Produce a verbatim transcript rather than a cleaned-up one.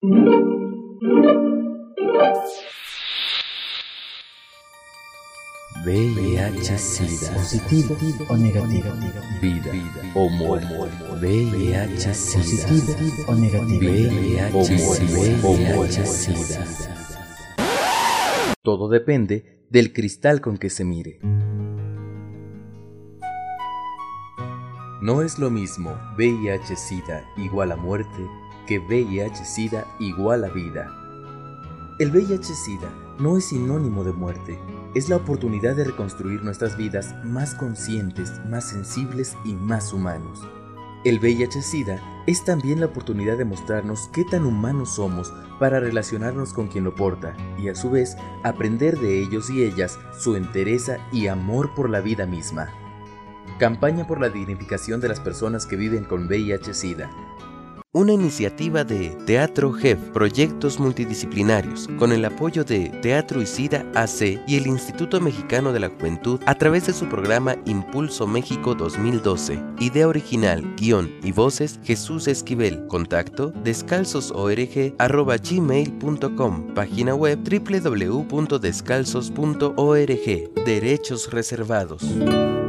V I H SIDA, positivo o negativo, vida o muerte. V I H SIDA, positivo o negativo, V I H SIDA. Todo depende del cristal con que se mire. No es lo mismo V I H SIDA igual a muerte que V I H SIDA igual a vida. El V I H SIDA no es sinónimo de muerte, es la oportunidad de reconstruir nuestras vidas más conscientes, más sensibles y más humanos. El V I H SIDA es también la oportunidad de mostrarnos qué tan humanos somos para relacionarnos con quien lo porta y a su vez aprender de ellos y ellas su entereza y amor por la vida misma. Campaña por la dignificación de las personas que viven con V I H SIDA. Una iniciativa de Teatro G E F, proyectos multidisciplinarios, con el apoyo de Teatro y SIDA A C y el Instituto Mexicano de la Juventud a través de su programa Impulso México dos mil doce. Idea original, guión y voces, Jesús Esquivel. Contacto, descalzosorg arroba gmail punto com. Página web w w w punto descalzos punto org. Derechos reservados.